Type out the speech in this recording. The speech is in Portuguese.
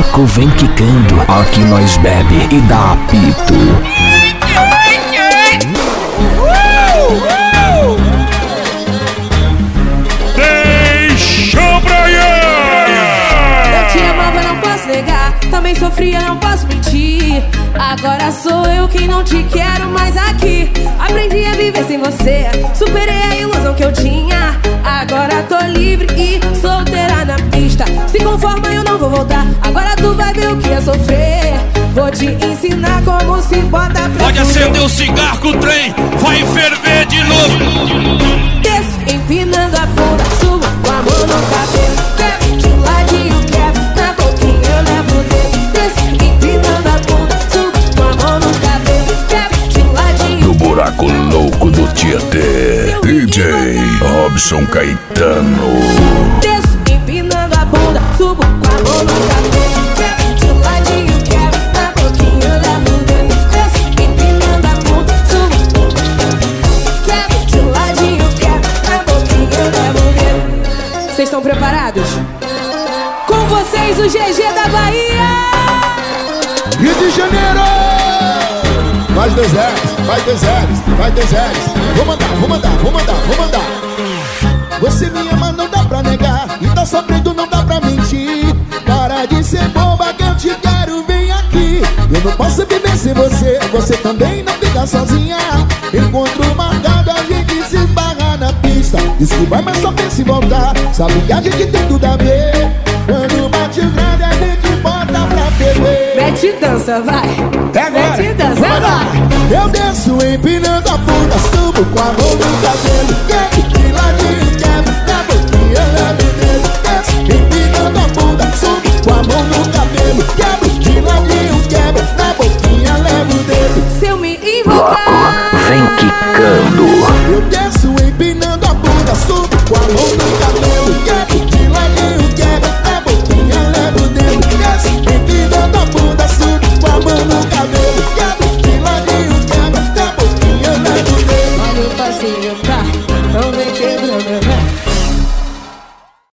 buraco vem quicando, aqui nós bebe e dá apito. Deixa pra Eu te amava, não posso negar. Também sofria, não posso mentir. Agora sou eu quem não te quero mais aqui. Aprendi a viver sem você, superei a ilusão que eu tinha. Agora tô livre e solteira na pista. Se conforma, eu não vou voltar. Agora tu vai ver o que é sofrer. Vou te ensinar como se bota pra Pode acender o cigarro que o trem vai ferver de novo. Desço, empinando a bunda, subo com a mão no cabelo. Quebro de ladinho, quebro, na boquinha eu levo o dedo. Desço, empinando a bunda, subo com a mão no cabelo. Quebro de ladinho. No buraco louco do Tietê, DJ Robson Caetano. Desço, empinando a bunda, subo com a mão no cabelo. Quebro de ladinho, quebro, na boquinha eu levo o dedo. Desço, empinando a bunda, subo. Quebro de ladinho, quebro, na boquinha eu levo o dedo. Vocês estão preparados? Com vocês o GG da Bahia! Rio de Janeiro! Mais dois R's, mais dois R's, mais dois R's. Vou mandar, vou mandar, vou mandar, vou mandar. Você me ama, não dá pra negar. E tá sofrendo, não dá pra mentir. Para de ser boba que eu te quero, vem aqui. Eu não posso viver sem você, você também não fica sozinha. Encontro marcado, a gente se esbarra na pista. Desculpa, mas só pensa em voltar. Sabe que a gente tem tudo a ver. Quando bate o grande, a gente bota pra beber. Mete dança, vai! É agora. Mete dança, vai! Eu desço empinando a bunda, subo com a mão no cabelo.